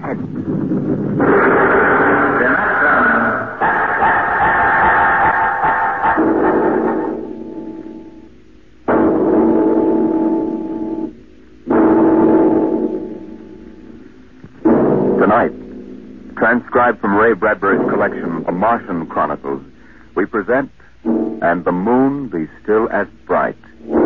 head. Tonight, transcribed from Ray Bradbury's collection, A Martian Chronicles, we present And the Moon Be Still as Bright.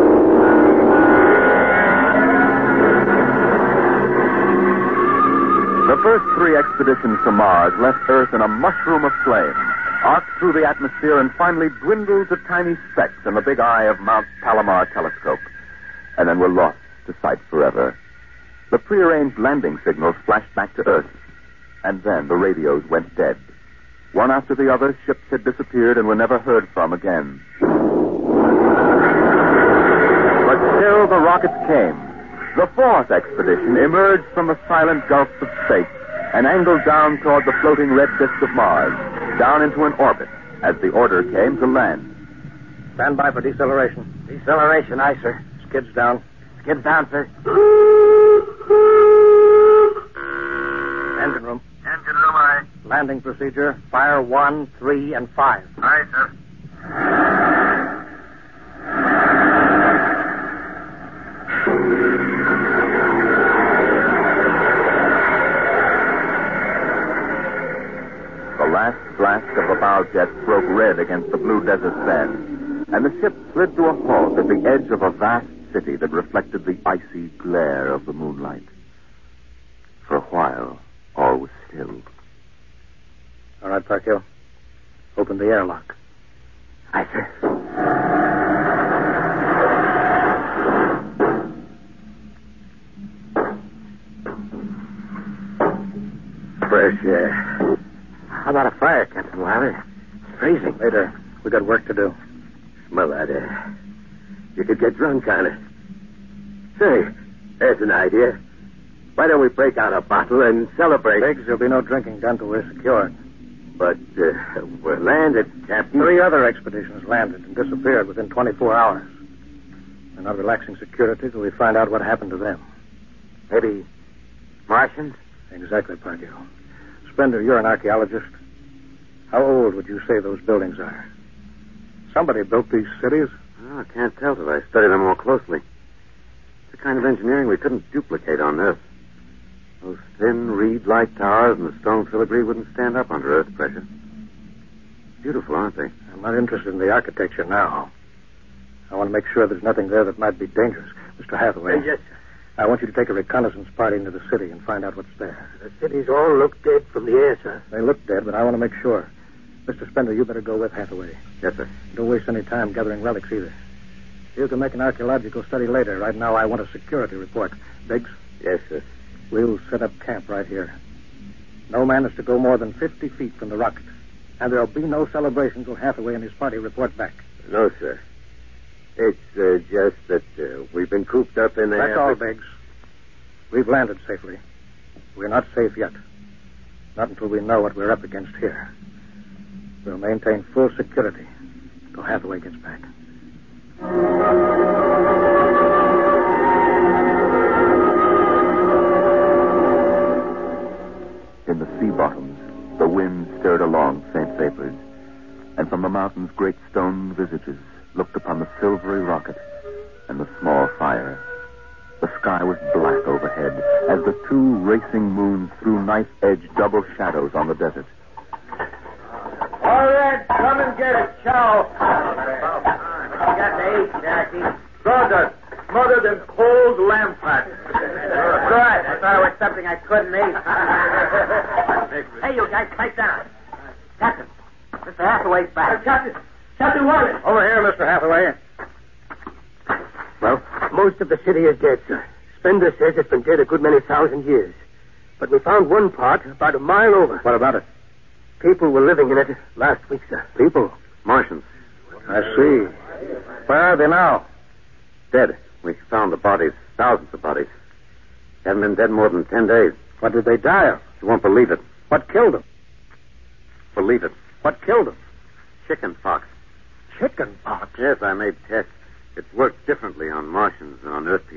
The first 3 expeditions to Mars left Earth in a mushroom of flame, arced through the atmosphere, and finally dwindled to tiny specks in the big eye of Mount Palomar telescope, and then were lost to sight forever. The prearranged landing signals flashed back to Earth, and then the radios went dead. One after the other, ships had disappeared and were never heard from again. But still the rockets came. The 4th expedition emerged from the silent gulfs of space and angled down toward the floating red disk of Mars, down into an orbit, as the order came to land. Stand by for deceleration. Deceleration, aye, sir. Skids down. Skids down, sir. Engine room. Engine room, aye. Landing procedure. Fire 1, 3, and 5. Aye, sir. The last blast of the bow jets broke red against the blue desert sand, and the ship slid to a halt at the edge of a vast city that reflected the icy glare of the moonlight. For a while, all was still. All right, Parkhill. Open the airlock. Aye, sir. Fresh air. How about a fire, Captain Wilder? It's freezing. Later. We got work to do. Smell that air. You could get drunk on it. Say, there's an idea. Why don't we break out a bottle and celebrate? Biggs, there'll be no drinking done till we're secured. But we're landed, Captain. 3 other expeditions landed and disappeared within 24 hours. We're not relaxing security till we find out what happened to them. Maybe Martians? Exactly, Parkhill. Spender, you're an archaeologist. How old would you say those buildings are? Somebody built these cities. Oh, I can't tell till I study them more closely. It's the kind of engineering we couldn't duplicate on Earth. Those thin reed-like towers and the stone filigree wouldn't stand up under Earth pressure. Beautiful, aren't they? I'm not interested in the architecture now. I want to make sure there's nothing there that might be dangerous. Mr. Hathaway. Yes, sir. I want you to take a reconnaissance party into the city and find out what's there. The cities all look dead from the air, sir. They look dead, but I want to make sure. Mr. Spender, you better go with Hathaway. Yes, sir. Don't waste any time gathering relics either. You can make an archaeological study later. Right now, I want a security report. Biggs? Yes, sir. We'll set up camp right here. No man is to go more than 50 feet from the rocket. And there'll be no celebration till Hathaway and his party report back. No, sir. It's just that we've been cooped up in there. That's all, Biggs. We've landed safely. We're not safe yet. Not until we know what we're up against here. We'll maintain full security until Hathaway gets back. In the sea bottoms, the wind stirred along faint vapors, and from the mountains great stone visages looked upon the silvery rocket and the small fire. The sky was black overhead as the 2 racing moons threw knife-edged double shadows on the desert. All right, come and get it, chow. What you got to eat, Jackie? Sawdust, smothered in cold lamb fat. Good. I thought it was something I couldn't eat. Hey, you guys, pipe down. Captain, Mr. Hathaway's back. Captain Wilder. Over here, Mr. Hathaway. Well, most of the city is dead, sir. Spender says it's been dead a good many thousand years. But we found one part about a mile over. What about it? People were living in it last week, sir. People? Martians. I see. Where are they now? Dead. We found the bodies. Thousands of bodies. They haven't been dead more than 10 days. What did they die of? You won't believe it. What killed them? Believe it. What killed them? Chicken pox. Chicken pox? Yes, I made tests. It works differently on Martians than on Earth people.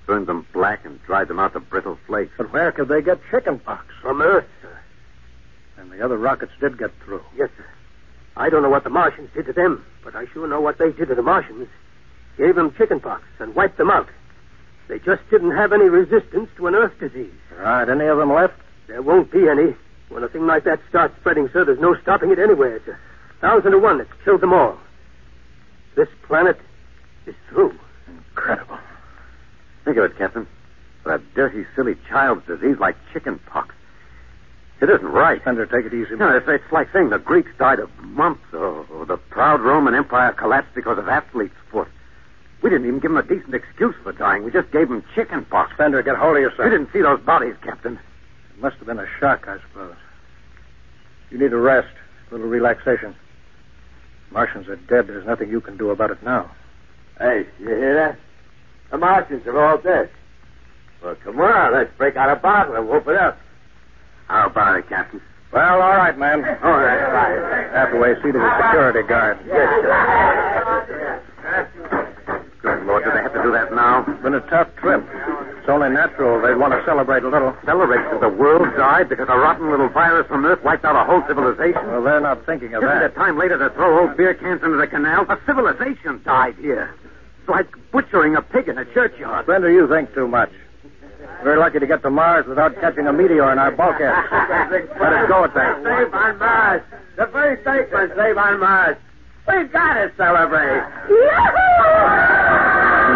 burned them black, and dried them out to brittle flakes. But where could they get chicken pox? From Earth, sir. And the other rockets did get through. Yes, sir. I don't know what the Martians did to them, but I sure know what they did to the Martians. Gave them chicken pox and wiped them out. They just didn't have any resistance to an Earth disease. There aren't any of them left? There won't be any. When a thing like that starts spreading, sir, there's no stopping it anywhere. It's 1,000 to 1 that's killed them all. This planet is through. Incredible. Think of it, Captain. That dirty, silly child's disease like chicken pox. It isn't right. Spender, take it easy. No, it's like saying the Greeks died of mumps or the proud Roman Empire collapsed because of athlete's foot. We didn't even give them a decent excuse for dying. We just gave them chicken pox. Spender, get hold of yourself. We didn't see those bodies, Captain. It must have been a shock, I suppose. You need a rest, a little relaxation. Martians are dead. There's nothing you can do about it now. Hey, you hear that? The Martians are all dead. Well, come on, let's break out a bottle and whoop it up. How about it, Captain? Well, all right, man. All right. Hathaway, see to the security guard. Yes, sir. Good Lord, do they have to do that now? It's been a tough trip. It's only natural they'd want to celebrate a little. Celebrate because the world died because a rotten little virus from Earth wiped out a whole civilization? Well, they're not thinking of Isn't that. it time later to throw old beer cans into the canal? A civilization died here. It's like butchering a pig in a churchyard. Spender, you think too much. We're lucky to get to Mars without catching a meteor in our bulkhead. Let us go at that. Save on Mars. The first statement, save on Mars. We got to celebrate. Yahoo!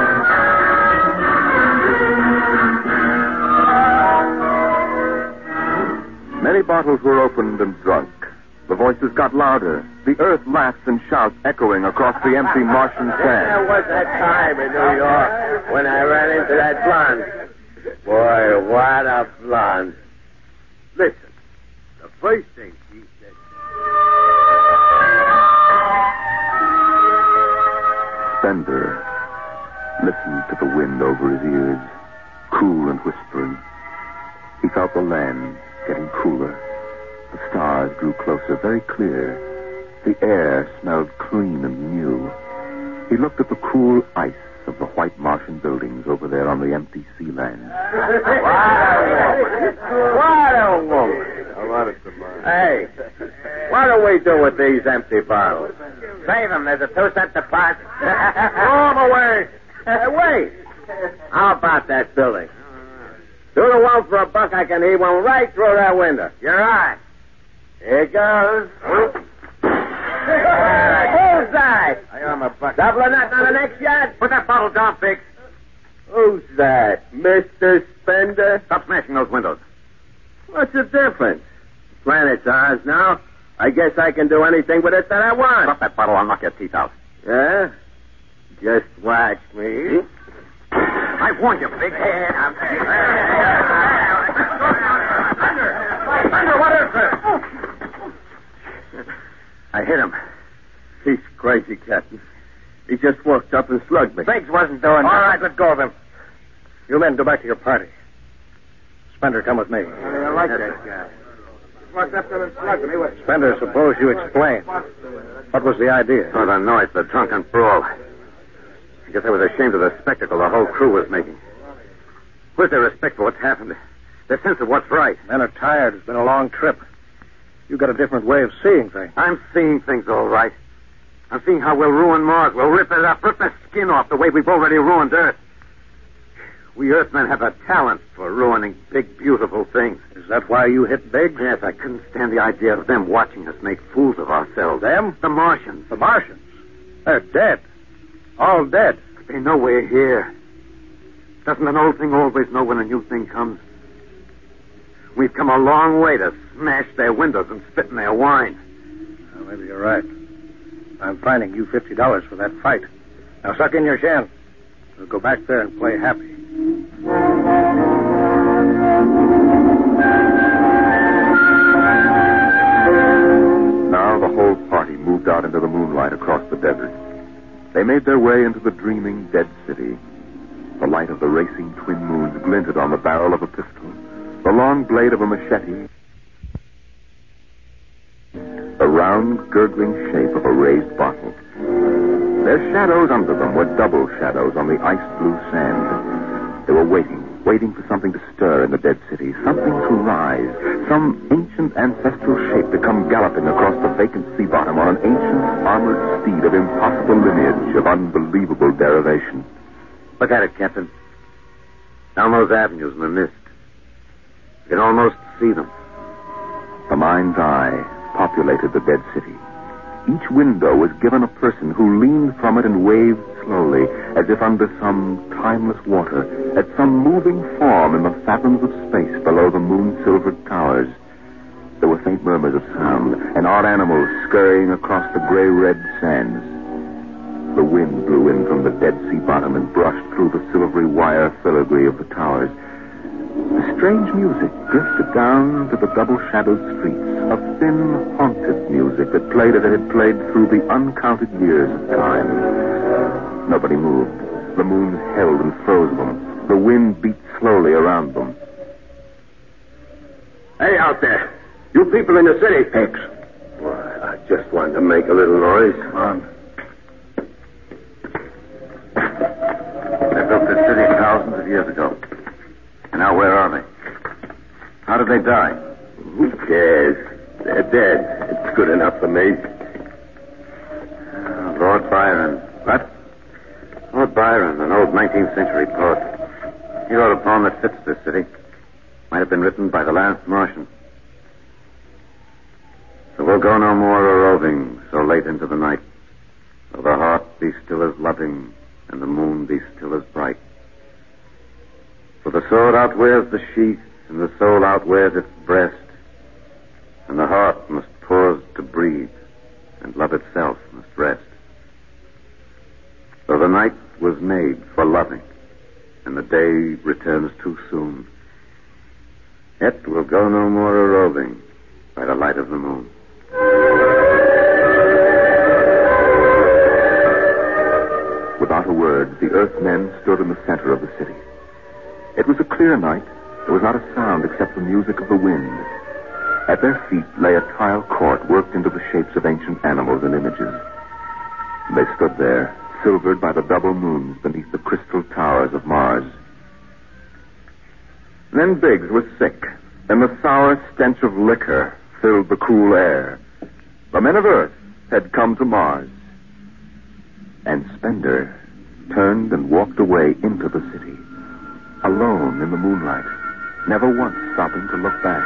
Many bottles were opened and drunk. The voices got louder. The earth laughs and shouts echoing across the empty Martian There sand. was that time in New York when I ran into that blonde. Boy, what a blonde. Listen, the first thing she said. Spender listened to the wind over his ears, cool and whispering. He felt the land getting cooler. The stars grew closer, very clear. The air smelled clean and new. He looked at the cool ice of the white Martian buildings over there on the empty sea land. What a woman. Hey, what do we do with these empty bottles? Save them. There's a 2-cent deposit. Throw them away. Hey, wait. How about that building? Do the one for $1 I can heave one right through that window. You're right. Here goes. Who's that? I am a buck. Double or nothing on the next yard? Put that bottle down, Biggs. Who's that? Mr. Spender? Stop smashing those windows. What's the difference? Planet's ours now. I guess I can do anything with it that I want. Drop that bottle, I'll knock your teeth out. Yeah? Just watch me. I warned you, Biggs. Spender, what is this? I hit him. He's crazy, Captain. He just walked up and slugged me. Biggs wasn't doing All right, let go of him. You men go back to your party. Spender, come with me. I like that guy. Walked up to him and slugged me. Spender, suppose you explain. What was the idea? Oh, the noise, the drunken brawl. I guess I was ashamed of the spectacle the whole crew was making. Where's their respect for what's happened? Their sense of what's right? Men are tired. It's been a long trip. You've got a different way of seeing things. I'm seeing things all right. I'm seeing how we'll ruin Mars. We'll rip it up, rip the skin off the way we've already ruined Earth. We Earthmen have a talent for ruining big, beautiful things. Is that why you hit Biggs? Yes, I couldn't stand the idea of them watching us make fools of ourselves. Them? The Martians. The Martians. They're dead. All dead. They know we're here. Doesn't an old thing always know when a new thing comes? We've come a long way to smash their windows and spit in their wine. Well, maybe you're right. I'm fining you $50 for that fight. Now suck in your shin. We'll go back there and play happy. Now the whole party moved out into the moonlight across the desert. They made their way into the dreaming dead city. The light of the racing twin moons glinted on the barrel of a pistol, the long blade of a machete, the round, gurgling shape of a raised bottle. Their shadows under them were double shadows on the ice-blue sand. They were waiting for something to stir in the dead city, something to rise, some ancient ancestral shape to come galloping across the vacant sea bottom on an ancient armored steed of impossible lineage, of unbelievable derivation. Look at it, Captain. Down those avenues in the mist. You can almost see them. The mind's eye populated the dead city. Each window was given a person who leaned from it and waved slowly, as if under some timeless water, at some moving form in the fathoms of space below the moon-silvered towers. There were faint murmurs of sound, and odd animals scurrying across the gray-red sands. The wind blew in from the Dead Sea bottom and brushed through the silvery wire filigree of the towers. The strange music drifted down to the double-shadowed streets, a thin, haunted music that played as it had played through the uncounted years of time. Nobody moved. The moon held and froze them. The wind beat slowly around them. Hey, out there. You people in the city. Hicks. Why, I just wanted to make a little noise. Come on. They built this city thousands of years ago. And now where are they? How did they die? Who cares? They're dead. It's good enough for me. Lord Byron. What? Lord Byron, an old 19th century poet. He wrote a poem that fits this city. Might have been written by the last Martian. So we'll go no more a-roving so late into the night, though the heart be still as loving and the moon be still as bright. For the sword outwears the sheath, and the soul outwears its breast, and the heart must pause to breathe, and love itself must rest. So the night was made for loving, and the day returns too soon. Yet we'll go no more a-roving by the light of the moon. Without a word, the Earthmen stood in the center of the city. It was a clear night. There was not a sound except the music of the wind. At their feet lay a tile court worked into the shapes of ancient animals and images. They stood there, silvered by the double moons beneath the crystal towers of Mars. Then Biggs was sick, and the sour stench of liquor filled the cool air. The men of Earth had come to Mars. And Spender turned and walked away into the city, alone in the moonlight, never once stopping to look back.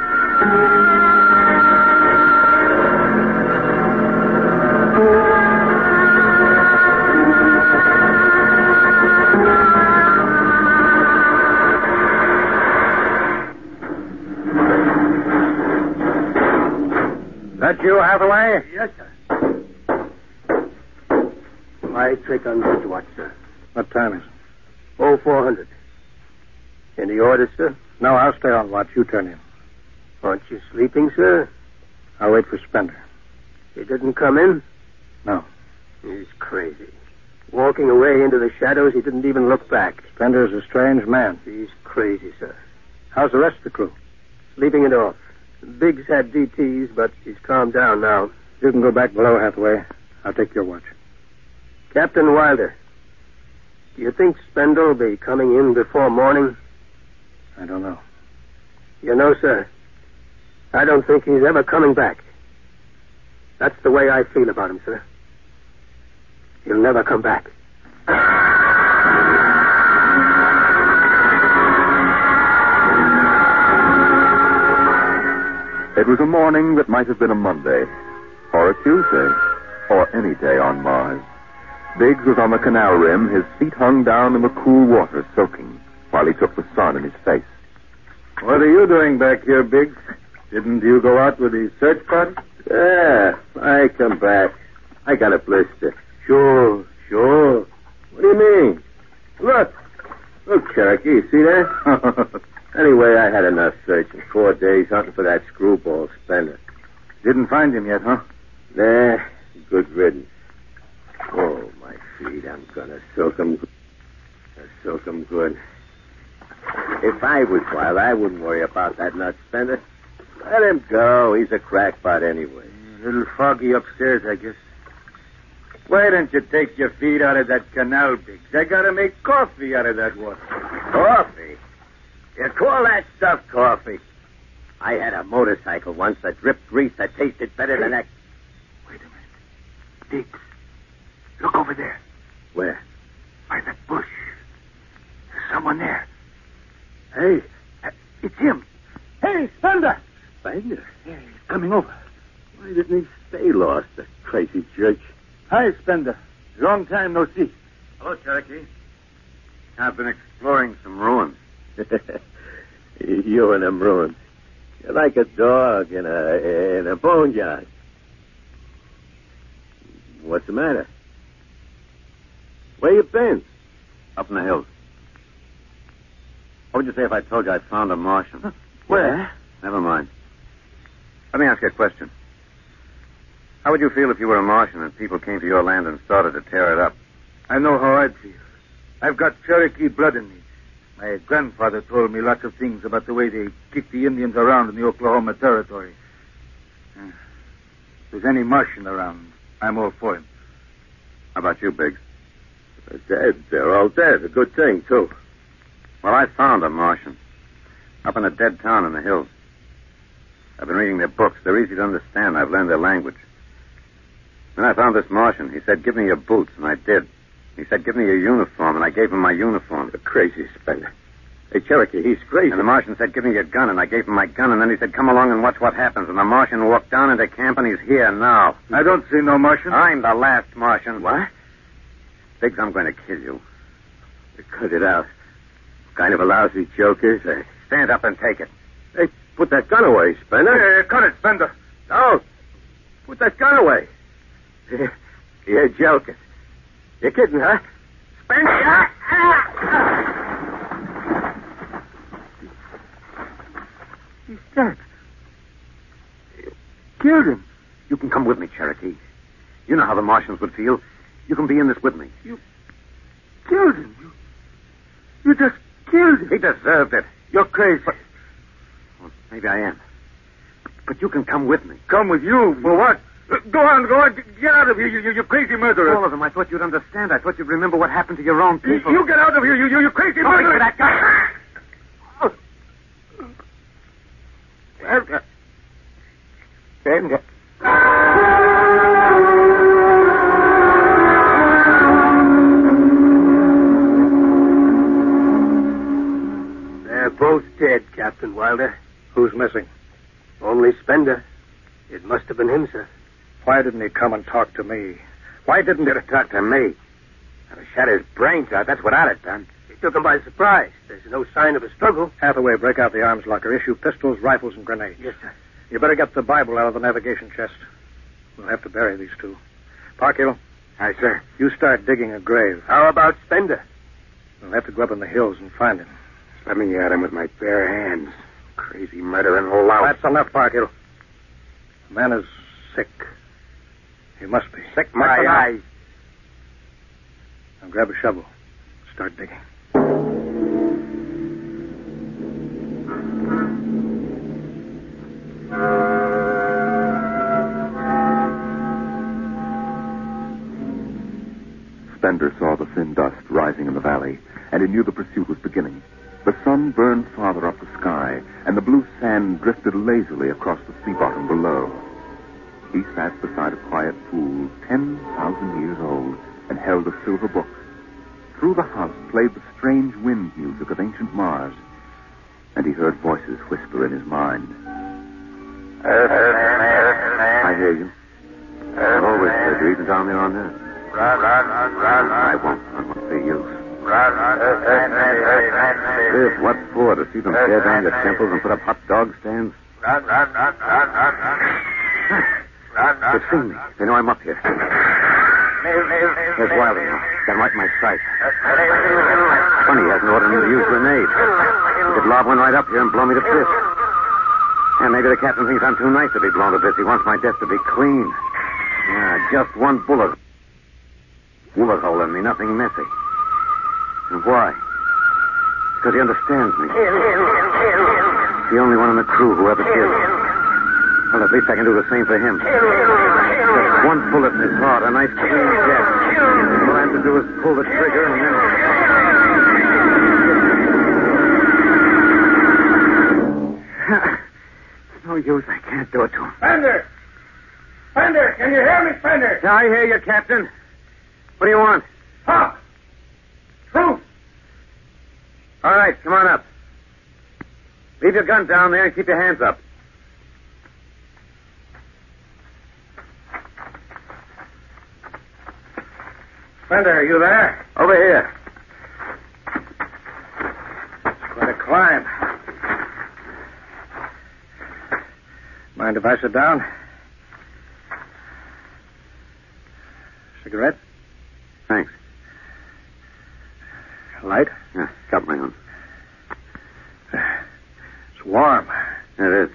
That you, Hathaway? Yes, sir. My trick on bridge watch, sir. What time is it? 0400. Any orders, sir? No, I'll stay on watch. You turn in. Aren't you sleeping, sir? I'll wait for Spender. He didn't come in? No. He's crazy. Walking away into the shadows, he didn't even look back. Spender's a strange man. He's crazy, sir. How's the rest of the crew? Sleeping it off. Biggs had DTs, but he's calmed down now. You can go back below, Hathaway. I'll take your watch. Captain Wilder, do you think Spender will be coming in before morning? I don't know. You know, sir, I don't think he's ever coming back. That's the way I feel about him, sir. He'll never come back. It was a morning that might have been a Monday, or a Tuesday, or any day on Mars. Biggs was on the canal rim, his feet hung down in the cool water, soaking, while he took the sun in his face. What are you doing back here, Biggs? Didn't you go out with the search party? Yeah, I come back. I got a blister. Sure. What do you mean? Look, Cherokee, see that? Anyway, I had enough searching. 4 days hunting for that screwball Spender. Didn't find him yet, huh? Nah, good riddance. Oh, my feet, I'm gonna soak 'em good. If I was wild, I wouldn't worry about that nut Spender. Let him go. He's a crackpot anyway. A little foggy upstairs, I guess. Why don't you take your feet out of that canal, Biggs? I gotta make coffee out of that water. Coffee? You call that stuff coffee? I had a motorcycle once that dripped grease that tasted better than that. Wait a minute. Diggs, look over there. Where? By that bush. There's someone there. Hey, it's him. Hey, Spender! Spender? Yeah, he's coming over. Why didn't he stay lost, the crazy jerk? Hi, Spender. Long time no see. Hello, Cherokee. I've been exploring some ruins. You and them ruins. You're like a dog in a boneyard. What's the matter? Where you been? Up in the hills. What would you say if I told you I'd found a Martian? Where? Never mind. Let me ask you a question. How would you feel if you were a Martian and people came to your land and started to tear it up? I know how I'd feel. I've got Cherokee blood in me. My grandfather told me lots of things about the way they kick the Indians around in the Oklahoma Territory. If there's any Martian around, I'm all for him. How about you, Biggs? They're dead. They're all dead. A good thing, too. Well, I found a Martian. Up in a dead town in the hills. I've been reading their books. They're easy to understand. I've learned their language. Then I found this Martian. He said, give me your boots, and I did. He said, give me your uniform, and I gave him my uniform. You're crazy, Spender. Hey, Cherokee, he's crazy. And the Martian said, give me your gun, and I gave him my gun, and then he said, come along and watch what happens. And the Martian walked down into camp, and he's here now. I don't see no Martian. I'm the last Martian. What? Biggs, I'm going to kill you. Cut it out. What kind of a lousy joke is that? Stand up and take it. Hey, put that gun away, Spender. Cut it, Spender. No. Put that gun away. You're joking. You're kidding, huh? Spender! He's dead. You killed him. You can come with me, Cherokee. You know how the Martians would feel. You can be in this with me. You killed him. You just killed him. He deserved it. You're crazy. Well, maybe I am. But you can come with me. Come with you? For what? Go on. Get out of here, you crazy murderer. All of them. I thought you'd understand. I thought you'd remember what happened to your own people. You get out of here, you crazy murderer. That guy. Spender. They're both dead, Captain Wilder. Who's missing? Only Spender. It must have been him, sir. Why didn't he come and talk to me? Why didn't he talk to me? I'd have shot his brains out. That's what I'd have done. He took him by surprise. There's no sign of a struggle. Hathaway, break out the arms locker. Issue pistols, rifles, and grenades. Yes, sir. You better get the Bible out of the navigation chest. We'll have to bury these two. Parkhill. Aye, sir. You start digging a grave. How about Spender? We'll have to go up in the hills and find him. Let me at him with my bare hands. Crazy murdering lout. That's enough, Parkhill. The man is sick. He must be. Sick my eyes. Now grab a shovel. Start digging. Spender saw the thin dust rising in the valley, and he knew the pursuit was beginning. The sun burned farther up the sky, and the blue sand drifted lazily across the sea bottom below. He sat beside a quiet pool 10,000 years old and held a silver book. Through the house played the strange wind music of ancient Mars, and he heard voices whisper in his mind. I hear you. I've always heard you, even down there on Earth. I won't say you. Live, what for? To see them tear down your temples and put up hot dog stands? They've seen me. They know I'm up here. There's Wilder now. Got him right in my sight. Funny he hasn't ordered me to use grenades. He could lob one right up here and blow me to bits. And maybe the captain thinks I'm too nice to be blown to bits. He wants my death to be clean. Yeah, just one bullet. Bullet hole in me, nothing messy. And why? Because he understands me. The only one in the crew who ever did. Well, at least I can do the same for him. Just one bullet in his heart, a nice clean death. All I have to do is pull the trigger and then... It's no use. I can't do it to him. Fender! Fender, can you hear me, Fender? Yeah, I hear you, Captain. What do you want? Talk! Truth! All right, come on up. Leave your gun down there and keep your hands up. Fender, are you there? Over here. It's quite a climb. Mind if I sit down? Cigarette? Thanks. Light? Yeah, got my own. It's warm. It is.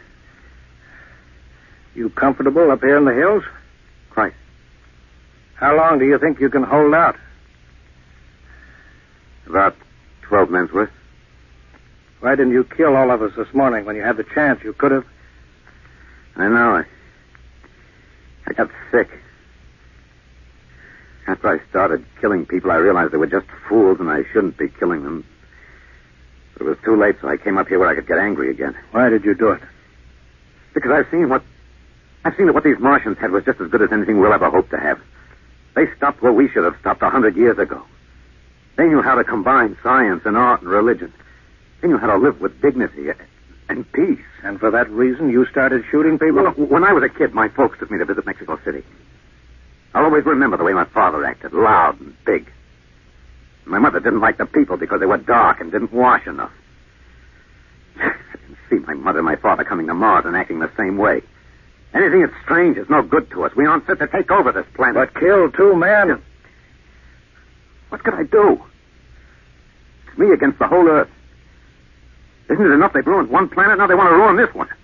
You comfortable up here in the hills? Quite. How long do you think you can hold out? About 12 men's worth. Why didn't you kill all of us this morning when you had the chance? You could have. I know. I got sick. After I started killing people, I realized they were just fools and I shouldn't be killing them. But it was too late, so I came up here where I could get angry again. Why did you do it? Because I've seen that what these Martians had was just as good as anything we'll ever hope to have. They stopped where we should have stopped 100 years ago. They knew how to combine science and art and religion. They knew how to live with dignity and peace. And for that reason, you started shooting people? Well, when I was a kid, my folks took me to visit Mexico City. I'll always remember the way my father acted, loud and big. My mother didn't like the people because they were dark and didn't wash enough. I didn't see my mother and my father coming to Mars and acting the same way. Anything that's strange is no good to us. We aren't fit to take over this planet. But kill 2 men? What could I do? It's me against the whole Earth. Isn't it enough they've ruined one planet? Now they want to ruin this one.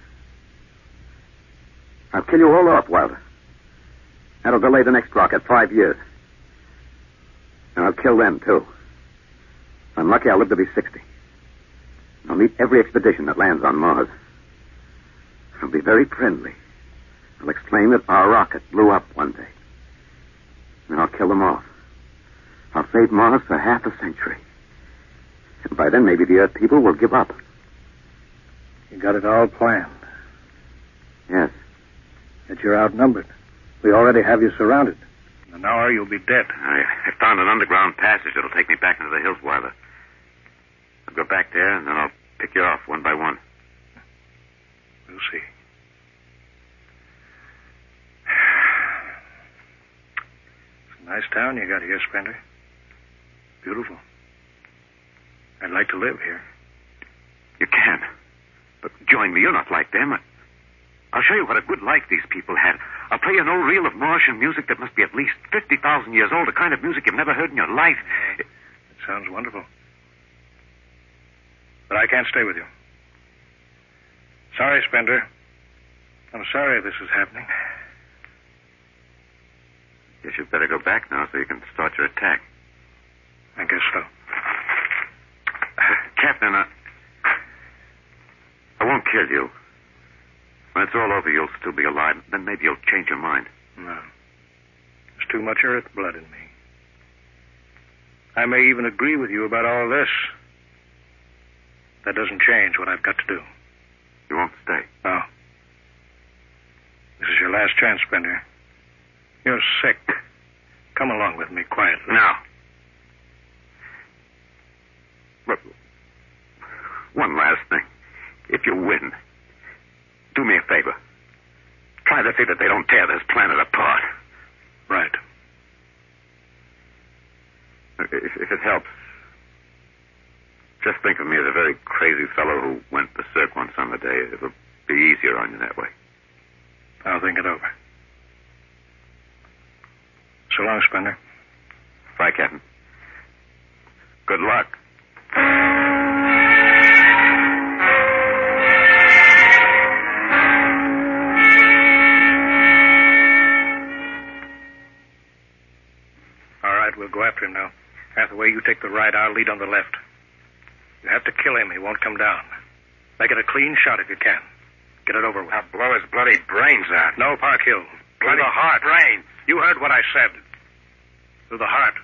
I'll kill you all off, Wilder. That'll delay the next rocket 5 years. And I'll kill them, too. If I'm lucky, I'll live to be 60. I'll meet every expedition that lands on Mars. I'll be very friendly. I'll explain that our rocket blew up one day. And I'll kill them off. I'll save Mars for half a century. And by then, maybe the Earth people will give up. You got it all planned. Yes. Yet you're outnumbered. We already have you surrounded. In an hour, you'll be dead. I found an underground passage that'll take me back into the hills, Wilder. I'll go back there, and then I'll pick you off one by one. We'll see. It's a nice town you got here, Spender. Beautiful. I'd like to live here. You can. But join me. You're not like them. I'll show you what a good life these people had. I'll play you an old reel of Martian music that must be at least 50,000 years old, the kind of music you've never heard in your life. It sounds wonderful. But I can't stay with you. Sorry, Spender. I'm sorry this is happening. Guess you'd better go back now so you can start your attack. I guess so. Captain, I won't kill you. When it's all over, you'll still be alive. Then maybe you'll change your mind. No. There's too much Earth blood in me. I may even agree with you about all this. That doesn't change what I've got to do. You won't stay? No. This is your last chance, Spender. You're sick. Come along with me quietly. No. But one last thing. If you win, do me a favor. Try to see that they don't tear this planet apart. Right. If it helps, just think of me as a very crazy fellow who went berserk one summer day. It'll be easier on you that way. I'll think it over. So long, Spender. Bye, Captain. Good luck. All right, we'll go after him now. Hathaway, you take the right. I'll lead on the left. You have to kill him. He won't come down. Make it a clean shot if you can. Get it over with. I'll blow his bloody brains out. No, Parkhill. Bloody Through the heart. brains. You heard what I said. Through the heart.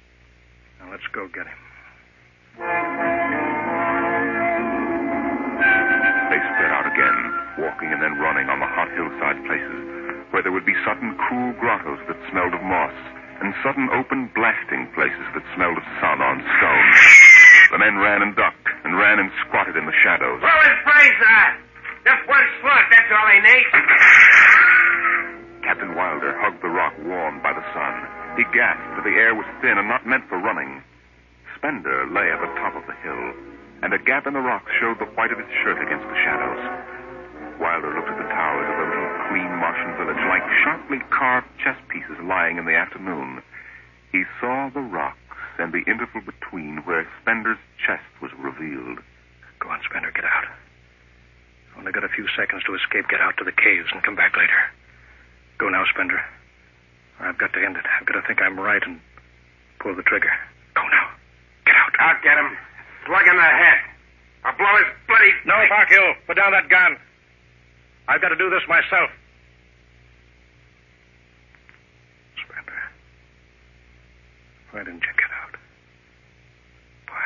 Now let's go get him. walking and then running on the hot hillside places, where there would be sudden cool grottos that smelled of moss, and sudden open blasting places that smelled of sun on stone. The men ran and ducked, and ran and squatted in the shadows. Blow his brains out! Just one slug, that's all he needs. Captain Wilder hugged the rock warmed by the sun. He gasped, for the air was thin and not meant for running. Spender lay at the top of the hill, and a gap in the rock showed the white of his shirt against the shadows. Wilder looked at the towers of the little clean Martian village like sharply carved chess pieces lying in the afternoon. He saw the rocks and the interval between where Spender's chest was revealed. Go on, Spender, get out. Only got a few seconds to escape, get out to the caves, and come back later. Go now, Spender. I've got to end it. I've got to think I'm right and pull the trigger. Go now. Get out. I'll get him. Slug in the head. I'll blow his bloody... No, Parkhill. Put down that gun. I've got to do this myself. Spender. Why didn't you get out? Why?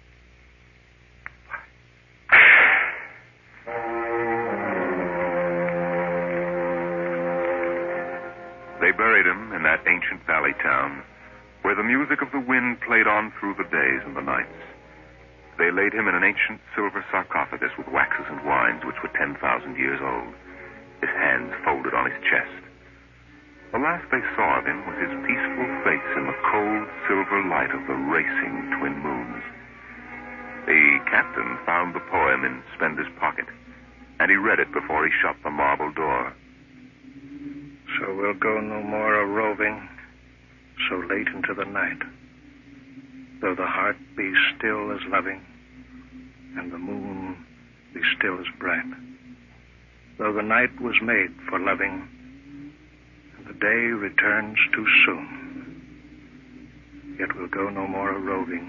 They buried him in that ancient valley town, where the music of the wind played on through the days and the nights. They laid him in an ancient silver sarcophagus with waxes and wines which were 10,000 years old, his hands folded on his chest. The last they saw of him was his peaceful face in the cold silver light of the racing twin moons. The captain found the poem in Spender's pocket, and he read it before he shut the marble door. So we'll go no more a-roving so late into the night, though the heart be still as loving, and the moon be still as bright. Though the night was made for loving, and the day returns too soon, yet we'll go no more a-roving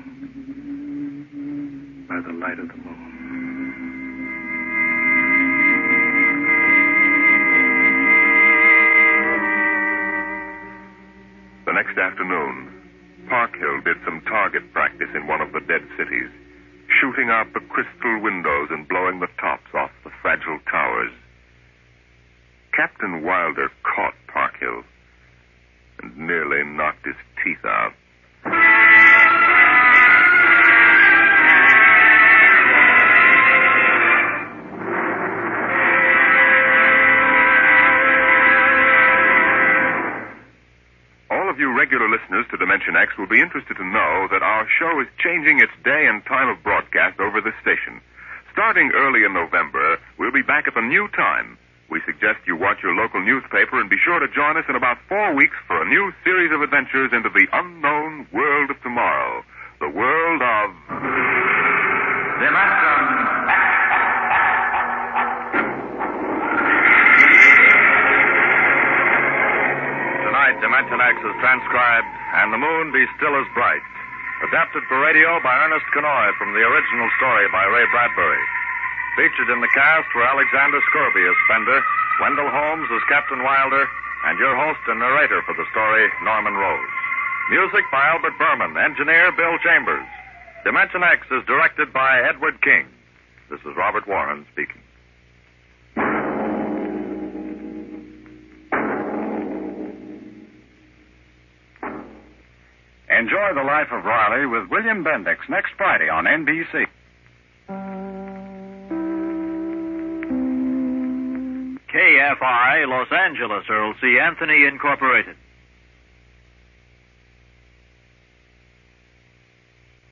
by the light of the moon. The next afternoon, Parkhill did some target practice in one of the dead cities, shooting out the crystal windows and blowing the tops off the fragile towers. Captain Wilder caught Parkhill and nearly knocked his teeth out. You regular listeners to Dimension X will be interested to know that our show is changing its day and time of broadcast over this station. Starting early in November, we'll be back at the new time. We suggest you watch your local newspaper and be sure to join us in about 4 weeks for a new series of adventures into the unknown world of tomorrow. The world of... Dimension X. Dimension X is transcribed, and the moon be still as bright. Adapted for radio by Ernest Kenoy from the original story by Ray Bradbury. Featured in the cast were Alexander Scorby as Spender, Wendell Holmes as Captain Wilder, and your host and narrator for the story, Norman Rose. Music by Albert Berman, engineer Bill Chambers. Dimension X is directed by Edward King. This is Robert Warren speaking. Enjoy the Life of Riley with William Bendix next Friday on NBC. KFI, Los Angeles, Earl C. Anthony, Incorporated.